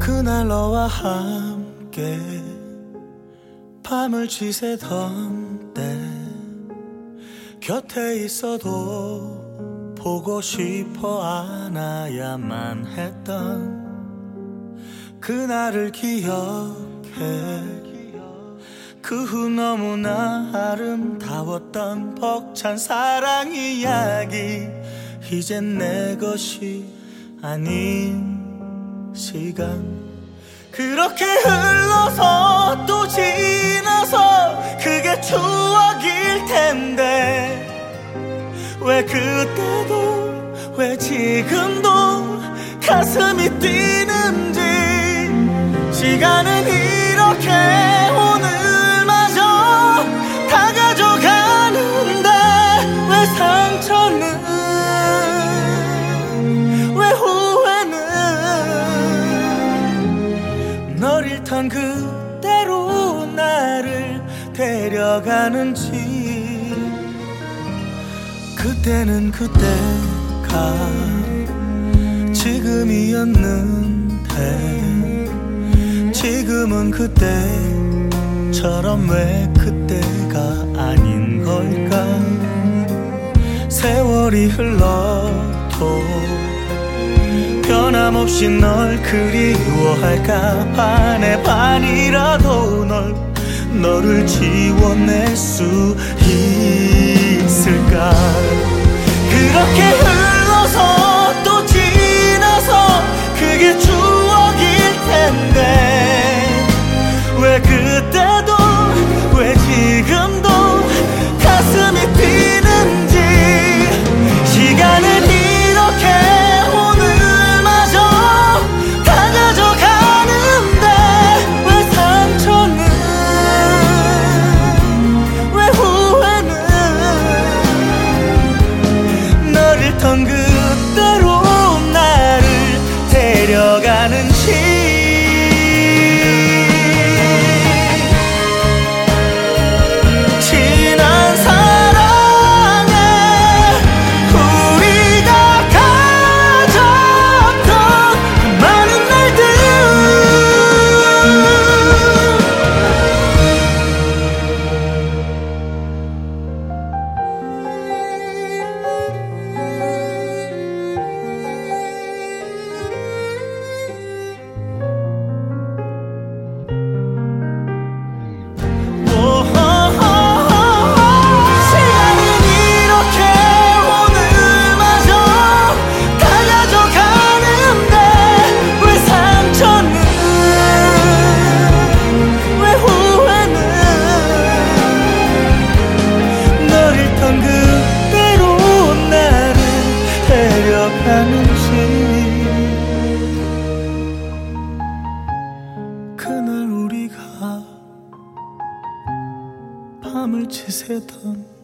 그날 너와 함께 밤을 지새던 때 곁에 있어도 보고 싶어 안아야만 했던 그날을 기억해. 그 후 너무나 아름다웠던 벅찬 사랑 이야기, 이젠 내 것이 아닌 시간. 그렇게 흘러서 또 지나서 그게 추억일 텐데, 왜 그때도 왜 지금도 가슴이 뛰는지. 시간은 이렇게 오늘마저 다 가져가는데, 왜 상처는 왜 후회는 널 잃던 그대로 나를 데려가는지. 그때는 그때가 지금이었는데, 지금은 그때처럼 왜 그때가 아닌 걸까. 세월이 흘러도 변함없이 널 그리워할까. 반의 반이라도 너를 지워낼 수 있을까. 그렇게 흘러서 또 지나서 그게 추억일 텐데, 왜 그때도 왜 지금도 가슴이 뛰는지. 시간은 이렇게 오늘마저 다 가져가는데, 왜 상처는 왜 후회는 널 잃던 그대로 나를 데려가는지. 그날 우리가 밤을 지새던